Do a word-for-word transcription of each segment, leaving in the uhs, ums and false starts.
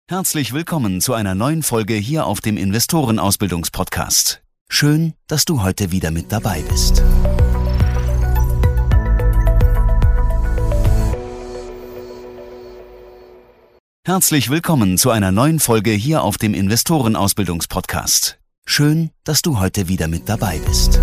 Herzlich willkommen zu einer neuen Folge hier auf dem Investorenausbildungspodcast. Schön, dass du heute wieder mit dabei bist. Herzlich willkommen zu einer neuen Folge hier auf dem Investorenausbildungspodcast. Schön, dass du heute wieder mit dabei bist.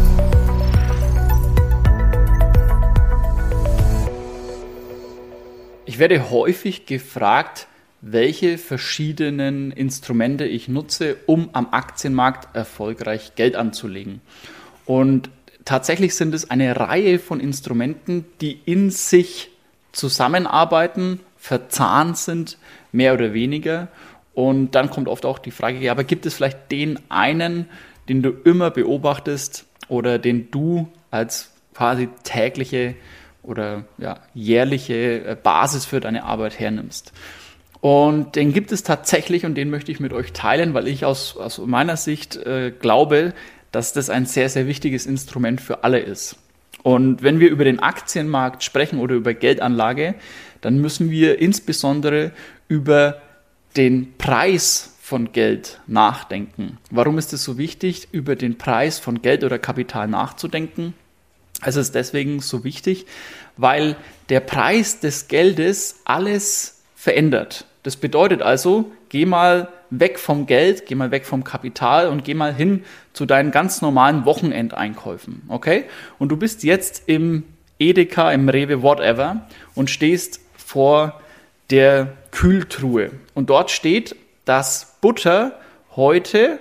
Ich werde häufig gefragt, welche verschiedenen Instrumente ich nutze, um am Aktienmarkt erfolgreich Geld anzulegen. Und tatsächlich sind es eine Reihe von Instrumenten, die in sich zusammenarbeiten, verzahnt sind, mehr oder weniger. Und dann kommt oft auch die Frage, ja, aber gibt es vielleicht den einen, den du immer beobachtest oder den du als quasi tägliche oder ja, jährliche Basis für deine Arbeit hernimmst? Und den gibt es tatsächlich und den möchte ich mit euch teilen, weil ich aus, aus meiner Sicht äh, glaube, dass das ein sehr, sehr wichtiges Instrument für alle ist. Und wenn wir über den Aktienmarkt sprechen oder über Geldanlage, dann müssen wir insbesondere über den Preis von Geld nachdenken. Warum ist es so wichtig, über den Preis von Geld oder Kapital nachzudenken? Also es ist deswegen so wichtig, weil der Preis des Geldes alles verändert. Das bedeutet also, geh mal weg vom Geld, geh mal weg vom Kapital und geh mal hin zu deinen ganz normalen Wochenendeinkäufen, okay? Und du bist jetzt im Edeka, im Rewe, whatever und stehst vor der Kühltruhe. Und dort steht, dass Butter heute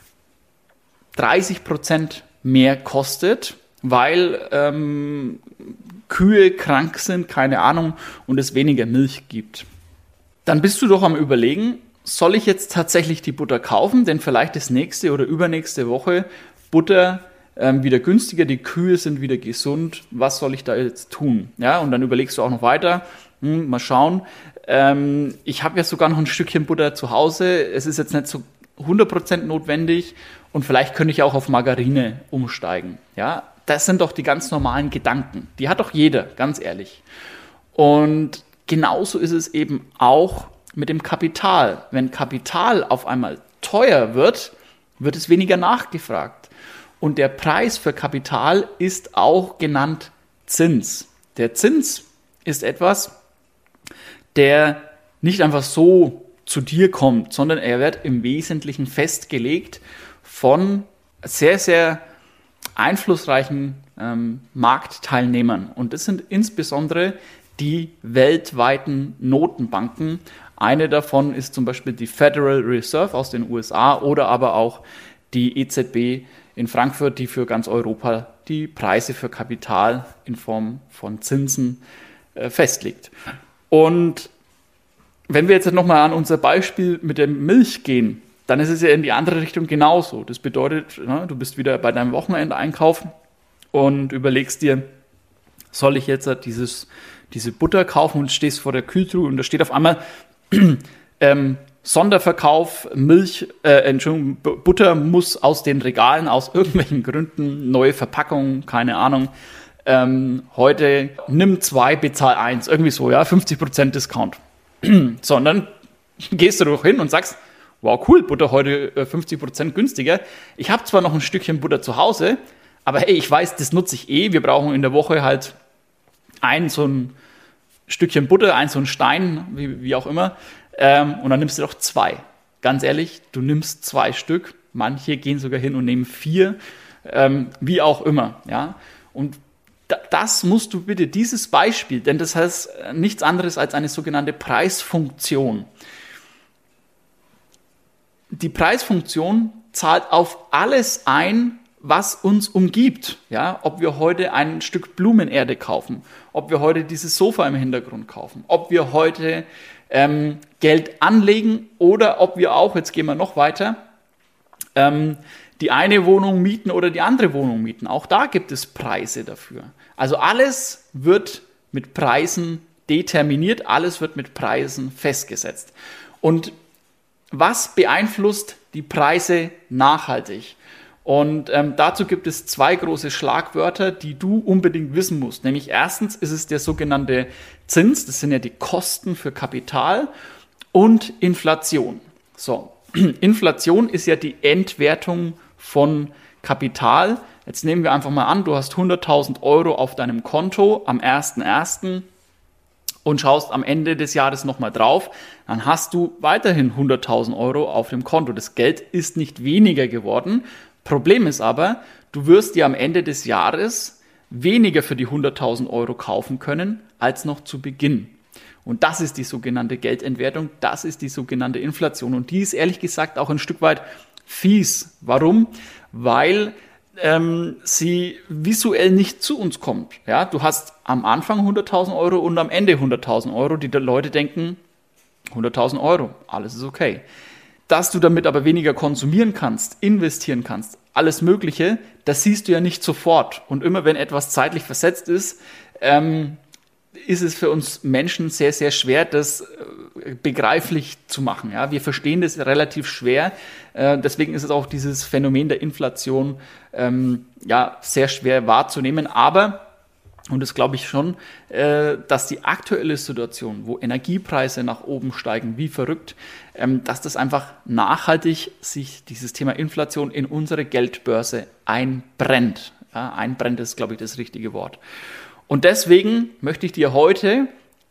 dreißig Prozent mehr kostet, weil ähm, Kühe krank sind, keine Ahnung, und es weniger Milch gibt. Dann bist du doch am Überlegen, soll ich jetzt tatsächlich die Butter kaufen? Denn vielleicht ist nächste oder übernächste Woche Butter ähm, wieder günstiger, die Kühe sind wieder gesund. Was soll ich da jetzt tun? Ja, und dann überlegst du auch noch weiter, hm, mal schauen. Ähm, ich habe ja sogar noch ein Stückchen Butter zu Hause. Es ist jetzt nicht so hundert Prozent notwendig und vielleicht könnte ich auch auf Margarine umsteigen. Ja, das sind doch die ganz normalen Gedanken. Die hat doch jeder, ganz ehrlich. Und genauso ist es eben auch mit dem Kapital. Wenn Kapital auf einmal teuer wird, wird es weniger nachgefragt. Und der Preis für Kapital ist auch genannt Zins. Der Zins ist etwas, der nicht einfach so zu dir kommt, sondern er wird im Wesentlichen festgelegt von sehr, sehr einflussreichen ähm, Marktteilnehmern. Und das sind insbesondere die weltweiten Notenbanken. Eine davon ist zum Beispiel die Federal Reserve aus den U S A oder aber auch die E Z B in Frankfurt, die für ganz Europa die Preise für Kapital in Form von Zinsen äh, festlegt. Und wenn wir jetzt nochmal an unser Beispiel mit der Milch gehen, dann ist es ja in die andere Richtung genauso. Das bedeutet, ne, du bist wieder bei deinem Wochenendeinkauf und überlegst dir, soll ich jetzt dieses, diese Butter kaufen und stehst vor der Kühltruhe und da steht auf einmal ähm, Sonderverkauf, Milch, äh, Entschuldigung, Butter muss aus den Regalen aus irgendwelchen Gründen, neue Verpackungen, keine Ahnung, ähm, heute nimm zwei, bezahl eins, irgendwie so, ja, fünfzig Prozent Discount. Sondern gehst du doch hin und sagst, wow, cool, Butter heute fünfzig Prozent günstiger. Ich habe zwar noch ein Stückchen Butter zu Hause, aber hey, ich weiß, das nutze ich eh. Wir brauchen in der Woche halt ein so ein Stückchen Butter, ein so ein Stein, wie, wie auch immer. Ähm, und dann nimmst du doch zwei. Ganz ehrlich, du nimmst zwei Stück. Manche gehen sogar hin und nehmen vier, ähm, wie auch immer. Ja? Und da, das musst du bitte, dieses Beispiel, denn das heißt nichts anderes als eine sogenannte Preisfunktion. Die Preisfunktion zahlt auf alles ein, was uns umgibt. Ja, ob wir heute ein Stück Blumenerde kaufen, ob wir heute dieses Sofa im Hintergrund kaufen, ob wir heute ähm, Geld anlegen oder ob wir auch, jetzt gehen wir noch weiter, ähm, die eine Wohnung mieten oder die andere Wohnung mieten. Auch da gibt es Preise dafür. Also alles wird mit Preisen determiniert, alles wird mit Preisen festgesetzt. Und was beeinflusst die Preise nachhaltig? Und ähm, dazu gibt es zwei große Schlagwörter, die du unbedingt wissen musst. Nämlich erstens ist es der sogenannte Zins, das sind ja die Kosten für Kapital. und Inflation. So, Inflation ist ja die Entwertung von Kapital. Jetzt nehmen wir einfach mal an, du hast hunderttausend Euro auf deinem Konto am ersten ersten und schaust am Ende des Jahres nochmal drauf, dann hast du weiterhin hunderttausend Euro auf dem Konto. Das Geld ist nicht weniger geworden. Problem ist aber, du wirst dir am Ende des Jahres weniger für die hunderttausend Euro kaufen können, als noch zu Beginn. Und das ist die sogenannte Geldentwertung, das ist die sogenannte Inflation. Und die ist ehrlich gesagt auch ein Stück weit fies. Warum? Weil ähm, sie visuell nicht zu uns kommt. Ja, du hast am Anfang hunderttausend Euro und am Ende hunderttausend Euro. Die Leute denken, hunderttausend Euro, alles ist okay. Dass du damit aber weniger konsumieren kannst, investieren kannst, alles Mögliche, das siehst du ja nicht sofort. Und immer wenn etwas zeitlich versetzt ist, ähm, ist es für uns Menschen sehr, sehr schwer, das äh, begreiflich zu machen. Ja? Wir verstehen das relativ schwer. Äh, deswegen ist es auch dieses Phänomen der Inflation ähm, ja, sehr schwer wahrzunehmen. Aber, und das glaube ich schon, äh, dass die aktuelle Situation, wo Energiepreise nach oben steigen, wie verrückt, ähm, dass das einfach nachhaltig sich dieses Thema Inflation in unsere Geldbörse einbrennt. Ja, einbrennt ist, glaube ich, das richtige Wort. Und deswegen möchte ich dir heute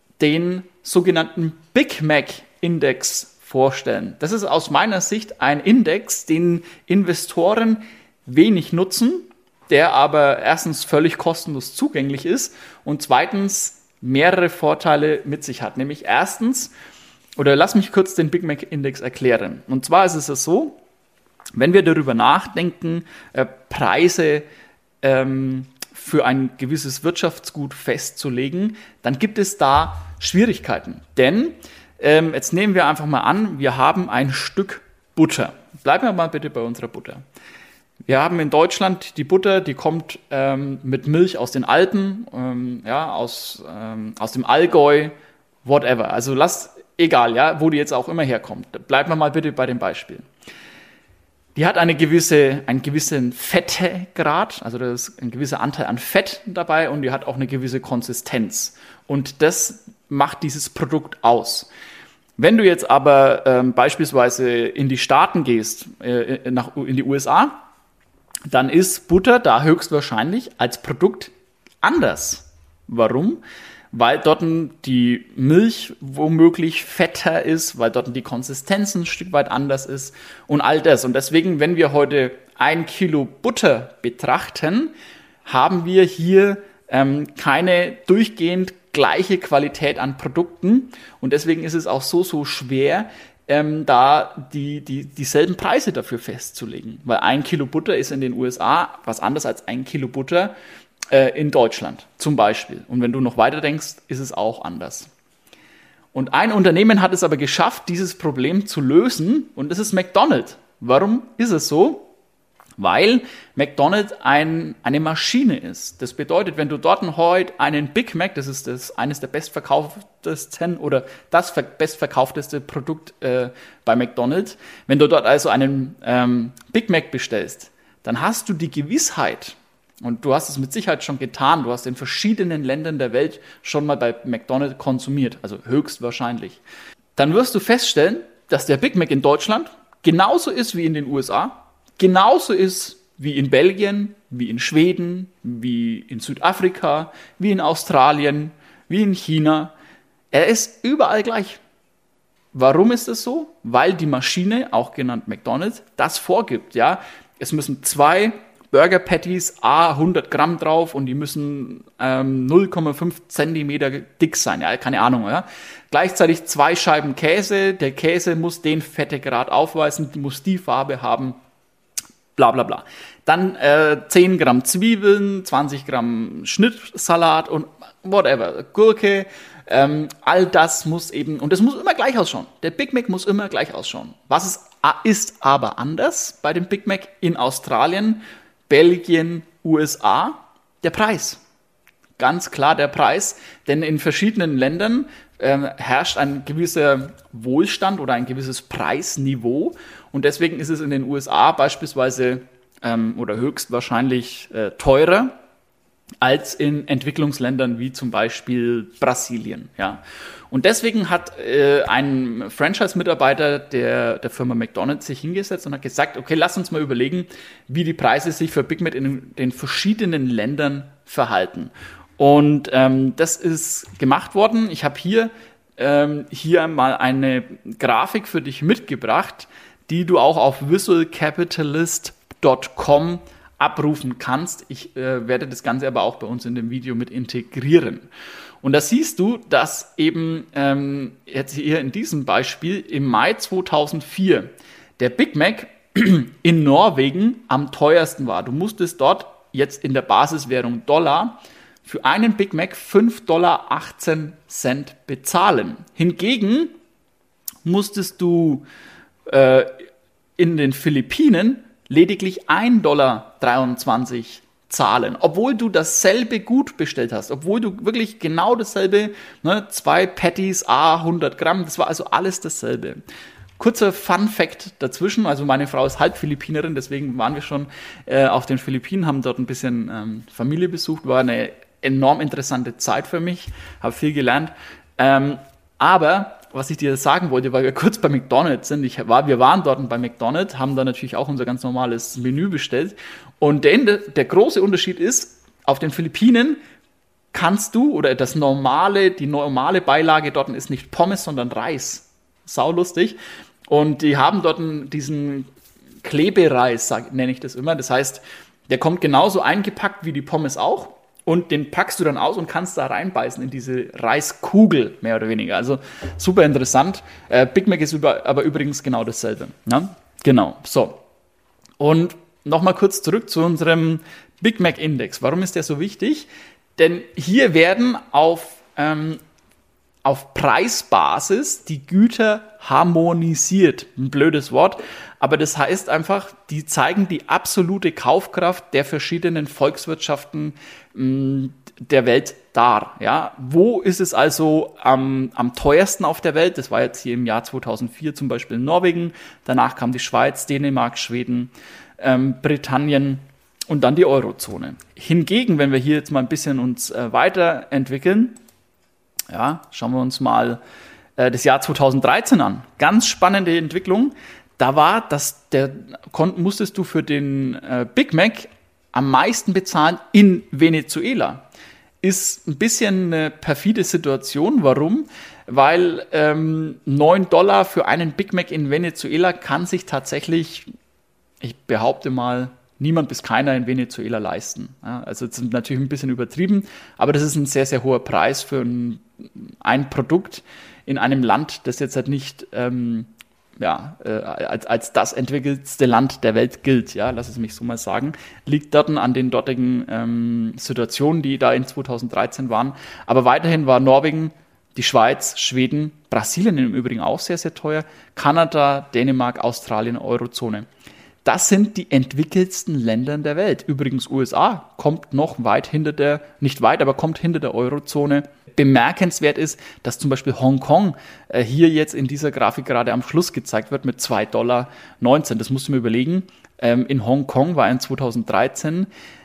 den sogenannten Big Mac Index vorstellen. Das ist aus meiner Sicht ein Index, den Investoren wenig nutzen, der aber erstens völlig kostenlos zugänglich ist und zweitens mehrere Vorteile mit sich hat. Nämlich erstens, oder lass mich kurz den Big Mac Index erklären. Und zwar ist es so, wenn wir darüber nachdenken, äh, Preise ähm, für ein gewisses Wirtschaftsgut festzulegen, dann gibt es da Schwierigkeiten. Denn ähm, jetzt nehmen wir einfach mal an, wir haben ein Stück Butter. Bleiben wir mal bitte bei unserer Butter. Wir haben in Deutschland die Butter, die kommt ähm, mit Milch aus den Alpen, ähm, ja, aus, ähm, aus dem Allgäu, whatever. Also lass, egal, ja, wo die jetzt auch immer herkommt. Bleiben wir mal bitte bei dem Beispiel. Die hat eine gewisse, einen gewissen Fettegrad, also da ist ein gewisser Anteil an Fett dabei und die hat auch eine gewisse Konsistenz. Und das macht dieses Produkt aus. Wenn du jetzt aber ähm, beispielsweise in die Staaten gehst, äh, nach, in die U S A, dann ist Butter da höchstwahrscheinlich als Produkt anders. Warum? Weil dort die Milch womöglich fetter ist, weil dort die Konsistenz ein Stück weit anders ist und all das. Und deswegen, wenn wir heute ein Kilo Butter betrachten, haben wir hier ähm, keine durchgehend gleiche Qualität an Produkten. Und deswegen ist es auch so, so schwer, ähm, da die, die, dieselben Preise dafür festzulegen. Weil ein Kilo Butter ist in den U S A was anderes als ein Kilo Butter in Deutschland zum Beispiel. Und wenn du noch weiter denkst, ist es auch anders. Und ein Unternehmen hat es aber geschafft, dieses Problem zu lösen und das ist McDonald's. Warum ist es so? Weil McDonald's ein, eine Maschine ist. Das bedeutet, wenn du dort heute einen Big Mac, das ist das, eines der bestverkauftesten oder das bestverkaufteste Produkt äh, bei McDonald's, wenn du dort also einen ähm, Big Mac bestellst, dann hast du die Gewissheit, und du hast es mit Sicherheit schon getan. Du hast in verschiedenen Ländern der Welt schon mal bei McDonald's konsumiert, also höchstwahrscheinlich. Dann wirst du feststellen, dass der Big Mac in Deutschland genauso ist wie in den U S A, genauso ist wie in Belgien, wie in Schweden, wie in Südafrika, wie in Australien, wie in China. Er ist überall gleich. Warum ist das so? Weil die Maschine, auch genannt McDonald's, das vorgibt. Ja, es müssen zwei Burger Patties, a hundert Gramm drauf und die müssen ähm, null Komma fünf Zentimeter dick sein, ja, keine Ahnung, ja. Gleichzeitig zwei Scheiben Käse, der Käse muss den Fettegrad aufweisen, muss die Farbe haben, bla bla bla. Dann äh, zehn Gramm Zwiebeln, zwanzig Gramm Schnittsalat und whatever, Gurke, ähm, all das muss eben, und das muss immer gleich ausschauen. Der Big Mac muss immer gleich ausschauen. Was ist, ist aber anders bei dem Big Mac in Australien, Belgien, U S A, der Preis. Ganz klar der Preis, denn in verschiedenen Ländern äh, herrscht ein gewisser Wohlstand oder ein gewisses Preisniveau und deswegen ist es in den U S A beispielsweise ähm, oder höchstwahrscheinlich äh, teurer als in Entwicklungsländern wie zum Beispiel Brasilien. Ja. Und deswegen hat äh, ein Franchise-Mitarbeiter der, der Firma McDonald's sich hingesetzt und hat gesagt, okay, lass uns mal überlegen, wie die Preise sich für Big Mac in den verschiedenen Ländern verhalten. Und ähm, das ist gemacht worden. Ich habe hier, ähm, hier mal eine Grafik für dich mitgebracht, die du auch auf visual capitalist Punkt com abrufen kannst. Ich äh, werde das Ganze aber auch bei uns in dem Video mit integrieren. Und da siehst du, dass eben ähm, jetzt hier in diesem Beispiel im Mai zweitausendvier der Big Mac in Norwegen am teuersten war. Du musstest dort jetzt in der Basiswährung Dollar für einen Big Mac fünf Dollar achtzehn bezahlen. Hingegen musstest du äh, in den Philippinen lediglich ein Dollar dreiundzwanzig zahlen, obwohl du dasselbe Gut bestellt hast, obwohl du wirklich genau dasselbe, ne, zwei Patties, a hundert Gramm, das war also alles dasselbe. Kurzer Fun-Fact dazwischen, also meine Frau ist halb Philippinerin, deswegen waren wir schon äh, auf den Philippinen, haben dort ein bisschen ähm, Familie besucht, war eine enorm interessante Zeit für mich, habe viel gelernt, ähm, aber was ich dir sagen wollte, weil wir kurz bei McDonald's sind, ich war, wir waren dort bei McDonald's, haben da natürlich auch unser ganz normales Menü bestellt und der, der große Unterschied ist, auf den Philippinen kannst du, oder das normale, die normale Beilage dort ist nicht Pommes, sondern Reis. Saulustig. Und die haben dort diesen Klebereis, sag, nenne ich das immer. Das heißt, der kommt genauso eingepackt wie die Pommes auch. Und den packst du dann aus und kannst da reinbeißen in diese Reiskugel, mehr oder weniger. Also super interessant. Äh, Big Mac ist über, aber übrigens genau dasselbe. Ne? Genau, so. Und nochmal kurz zurück zu unserem Big Mac Index. Warum ist der so wichtig? Denn hier werden auf, ähm, auf Preisbasis die Güter harmonisiert. Ein blödes Wort, aber das heißt einfach, die zeigen die absolute Kaufkraft der verschiedenen Volkswirtschaften mh, der Welt dar. Ja? Wo ist es also am, am teuersten auf der Welt? Das war jetzt hier im Jahr zweitausendvier zum Beispiel Norwegen, danach kam die Schweiz, Dänemark, Schweden, ähm, Britannien und dann die Eurozone. Hingegen, wenn wir hier jetzt mal ein bisschen uns äh, weiterentwickeln, ja, schauen wir uns mal äh, das Jahr zweitausenddreizehn an. Ganz spannende Entwicklung. Da war das, der kon, musstest du für den äh, Big Mac am meisten bezahlen in Venezuela. Ist ein bisschen eine perfide Situation. Warum? Weil ähm, neun Dollar für einen Big Mac in Venezuela kann sich tatsächlich, ich behaupte mal, niemand bis keiner in Venezuela leisten. Ja, also das ist natürlich ein bisschen übertrieben, aber das ist ein sehr, sehr hoher Preis für ein, ein Produkt in einem Land, das jetzt halt nicht ähm, ja, äh, als, als das entwickelste Land der Welt gilt, ja, lass es mich so mal sagen, liegt dort an den dortigen ähm, Situationen, die da in zweitausenddreizehn waren. Aber weiterhin war Norwegen, die Schweiz, Schweden, Brasilien im Übrigen auch sehr, sehr teuer, Kanada, Dänemark, Australien, Eurozone. Das sind die entwickelsten Länder der Welt. Übrigens U S A kommt noch weit hinter der, nicht weit, aber kommt hinter der Eurozone. Bemerkenswert ist, dass zum Beispiel Hongkong äh, hier jetzt in dieser Grafik gerade am Schluss gezeigt wird mit zwei Dollar neunzehn. Das musst du mir überlegen. Ähm, in Hongkong war in zweitausenddreizehn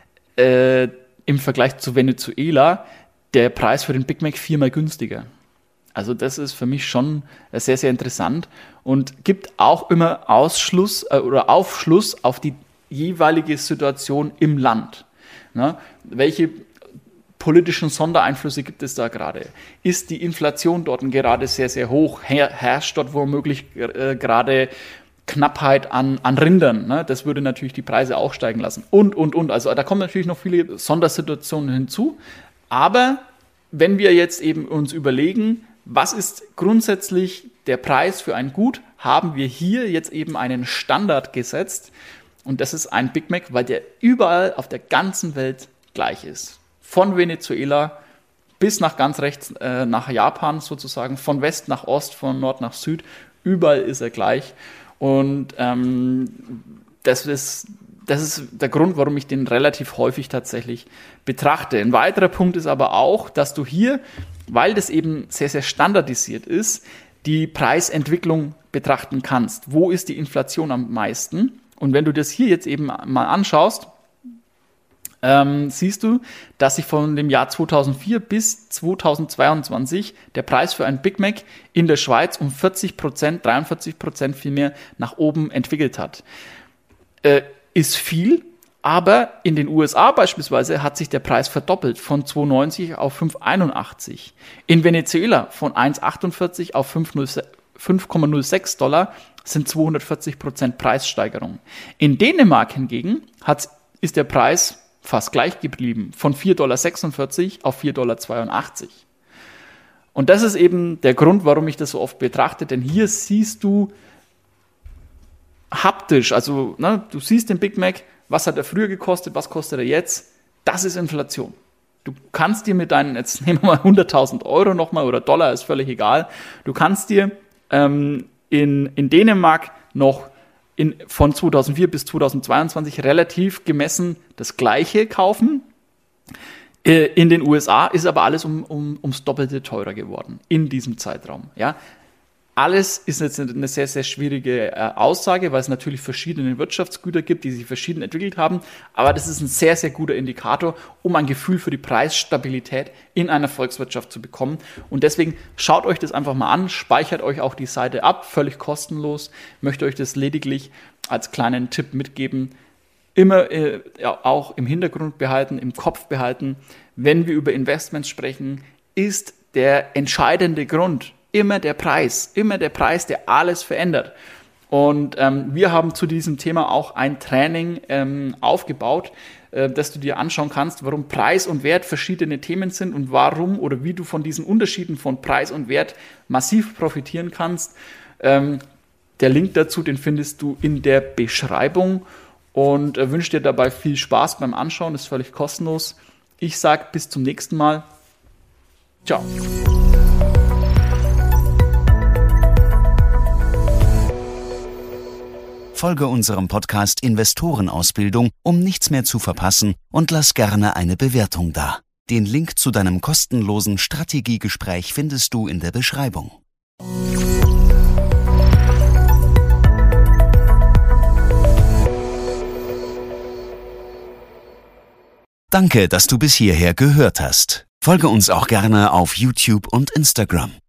äh, im Vergleich zu Venezuela der Preis für den Big Mac viermal günstiger. Also das ist für mich schon sehr, sehr interessant und gibt auch immer Ausschluss äh, oder Aufschluss auf die jeweilige Situation im Land. Na, welche politischen Sondereinflüsse gibt es da gerade? Ist die Inflation dort gerade sehr, sehr hoch? Her- herrscht dort womöglich äh, gerade Knappheit an, an Rindern? Ne? Das würde natürlich die Preise auch steigen lassen. Und, und, und. Also da kommen natürlich noch viele Sondersituationen hinzu. Aber wenn wir jetzt eben uns überlegen, was ist grundsätzlich der Preis für ein Gut, haben wir hier jetzt eben einen Standard gesetzt und das ist ein Big Mac, weil der überall auf der ganzen Welt gleich ist. Von Venezuela bis nach ganz rechts, äh, nach Japan sozusagen, von West nach Ost, von Nord nach Süd, überall ist er gleich und ähm, das ist Das ist der Grund, warum ich den relativ häufig tatsächlich betrachte. Ein weiterer Punkt ist aber auch, dass du hier, weil das eben sehr, sehr standardisiert ist, die Preisentwicklung betrachten kannst. Wo ist die Inflation am meisten? Und wenn du das hier jetzt eben mal anschaust, ähm, siehst du, dass sich von dem Jahr zweitausendvier bis zweitausendzweiundzwanzig der Preis für ein Big Mac in der Schweiz um vierzig Prozent, dreiundvierzig Prozent vielmehr nach oben entwickelt hat. Äh, ist viel, aber in den U S A beispielsweise hat sich der Preis verdoppelt von zwei neunzig auf fünf einundachtzig. In Venezuela von eins achtundvierzig auf fünf Komma null sechs Dollar sind zweihundertvierzig Prozent Preissteigerung. In Dänemark hingegen hat, ist der Preis fast gleich geblieben, von vier Komma sechsundvierzig Dollar auf vier Komma zweiundachtzig Dollar. Und das ist eben der Grund, warum ich das so oft betrachte, denn hier siehst du haptisch, also ne, du siehst den Big Mac, was hat er früher gekostet, was kostet er jetzt, das ist Inflation. Du kannst dir mit deinen, jetzt nehmen wir mal hunderttausend Euro nochmal oder Dollar, ist völlig egal, du kannst dir ähm, in, in Dänemark noch in, von zweitausendvier bis zweitausendzweiundzwanzig relativ gemessen das Gleiche kaufen. Äh, in den U S A ist aber alles um, um, ums Doppelte teurer geworden in diesem Zeitraum. Ja? Alles ist jetzt eine sehr, sehr schwierige äh, Aussage, weil es natürlich verschiedene Wirtschaftsgüter gibt, die sich verschieden entwickelt haben. Aber das ist ein sehr, sehr guter Indikator, um ein Gefühl für die Preisstabilität in einer Volkswirtschaft zu bekommen. Und deswegen schaut euch das einfach mal an, speichert euch auch die Seite ab, völlig kostenlos. Möchte euch das lediglich als kleinen Tipp mitgeben. Immer äh, ja, auch im Hintergrund behalten, im Kopf behalten. Wenn wir über Investments sprechen, ist der entscheidende Grund immer der Preis, immer der Preis, der alles verändert. Und ähm, wir haben zu diesem Thema auch ein Training ähm, aufgebaut, äh, dass du dir anschauen kannst, warum Preis und Wert verschiedene Themen sind und warum oder wie du von diesen Unterschieden von Preis und Wert massiv profitieren kannst. Ähm, der Link dazu, den findest du in der Beschreibung und äh, wünsche dir dabei viel Spaß beim Anschauen, ist völlig kostenlos. Ich sage bis zum nächsten Mal. Ciao. Folge unserem Podcast Investorenausbildung, um nichts mehr zu verpassen, und lass gerne eine Bewertung da. Den Link zu deinem kostenlosen Strategiegespräch findest du in der Beschreibung. Danke, dass du bis hierher gehört hast. Folge uns auch gerne auf YouTube und Instagram.